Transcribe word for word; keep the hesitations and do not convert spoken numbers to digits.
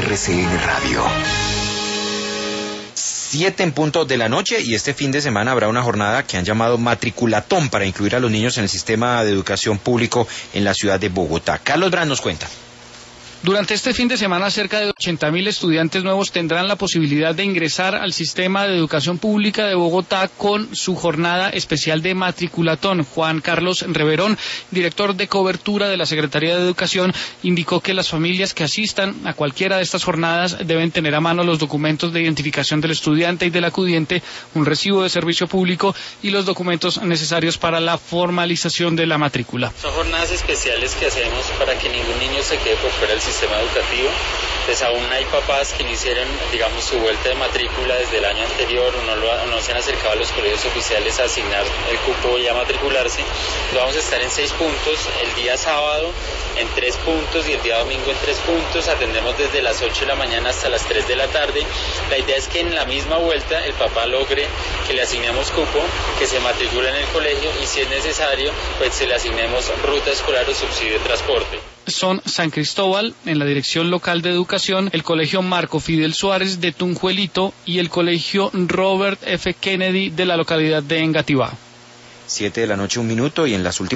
R C N Radio. Siete en punto de la noche, y este fin de semana habrá una jornada que han llamado Matriculatón para incluir a los niños en el sistema de educación público en la ciudad de Bogotá. Carlos Brand nos cuenta. Durante este fin de semana, cerca de ochenta mil estudiantes nuevos tendrán la posibilidad de ingresar al sistema de educación pública de Bogotá con su jornada especial de matriculatón. Juan Carlos Reverón, director de cobertura de la Secretaría de Educación, indicó que las familias que asistan a cualquiera de estas jornadas deben tener a mano los documentos de identificación del estudiante y del acudiente, un recibo de servicio público y los documentos necesarios para la formalización de la matrícula. Son jornadas especiales que hacemos para que ningún niño se quede por fuera del sistema educativo. Pues aún hay papás que no hicieron, digamos, su vuelta de matrícula desde el año anterior o no, lo, o no se han acercado a los colegios oficiales a asignar el cupo y a matricularse. Vamos a estar en seis puntos el día sábado, en tres puntos, y el día domingo en tres puntos. Atendemos desde las ocho de la mañana hasta las tres de la tarde. La idea es que en la misma vuelta el papá logre que le asignemos cupo, que se matricule en el colegio y, si es necesario, pues se le asignemos ruta escolar o subsidio de transporte. Son San Cristóbal, en la Dirección Local de Educación, el Colegio Marco Fidel Suárez de Tunjuelito y el Colegio Robert F. Kennedy de la localidad de Engativá. Siete de la noche, un minuto, y en las últimas